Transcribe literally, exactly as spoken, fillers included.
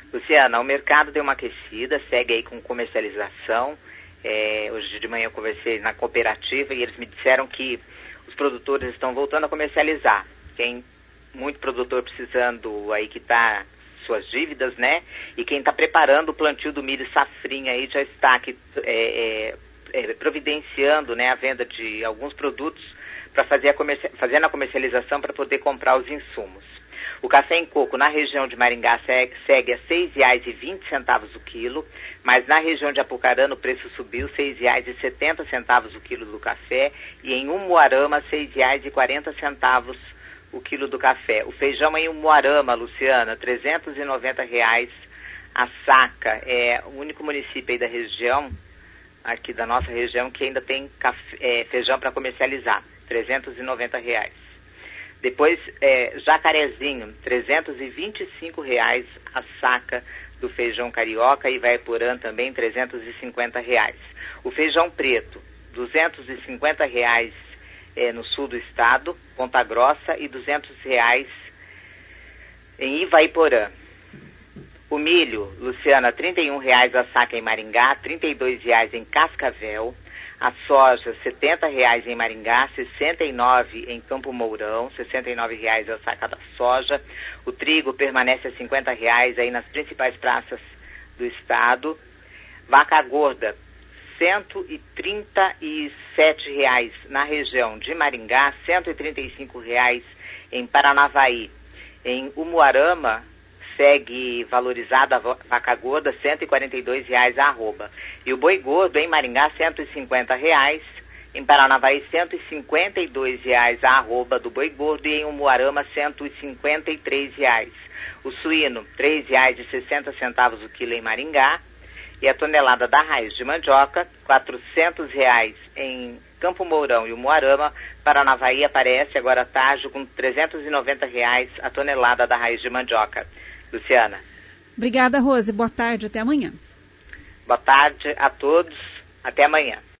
Luciana, o mercado deu uma aquecida, segue aí com comercialização. É, hoje de manhã eu conversei na cooperativa e eles me disseram que os produtores estão voltando a comercializar. Tem muito produtor precisando aí quitar suas dívidas, né? E quem está preparando o plantio do milho safrinha aí já está aqui é, é, é, providenciando, né, a venda de alguns produtos para fazer a comerci- fazendo a comercialização para poder comprar os insumos. O café em coco na região de Maringá segue, segue a seis reais e vinte centavos o quilo, mas na região de Apucarana o preço subiu seis reais e setenta centavos o quilo do café e em Umuarama seis reais e quarenta centavos o quilo do café. O feijão em Umuarama, Luciana, trezentos e noventa reais a saca. É o único município aí da região, aqui da nossa região, que ainda tem café, é, feijão para comercializar, trezentos e noventa reais. Depois, é, Jacarezinho, trezentos e vinte e cinco reais a saca do feijão carioca, e Vaiporã também, trezentos e cinquenta reais. O feijão preto, duzentos e cinquenta reais é, no sul do estado, Ponta Grossa, e duzentos reais em Ivaiporã. O milho, Luciana, trinta e um reais a saca em Maringá, trinta e dois reais em Cascavel. A soja, setenta reais em Maringá, sessenta e nove reais em Campo Mourão, sessenta e nove reais a saca da soja. O trigo permanece a cinquenta reais aí nas principais praças do estado. Vaca gorda, cento e trinta e sete reais na região de Maringá, cento e trinta e cinco reais em Paranavaí. Em Umuarama, segue valorizada a vaca gorda, cento e quarenta e dois reais a arroba. E o boi gordo em Maringá, cento e cinquenta reais. Em Paranavaí, cento e cinquenta e dois reais a arroba do boi gordo. E em Umuarama, cento e cinquenta e três reais. O suíno, três reais e sessenta centavos o quilo em Maringá. E a tonelada da raiz de mandioca, quatrocentos reais em Campo Mourão e Umuarama. Paranavaí aparece agora à tarde com trezentos e noventa reais a tonelada da raiz de mandioca. Luciana. Obrigada, Rose. Boa tarde. Até amanhã. Boa tarde a todos. Até amanhã.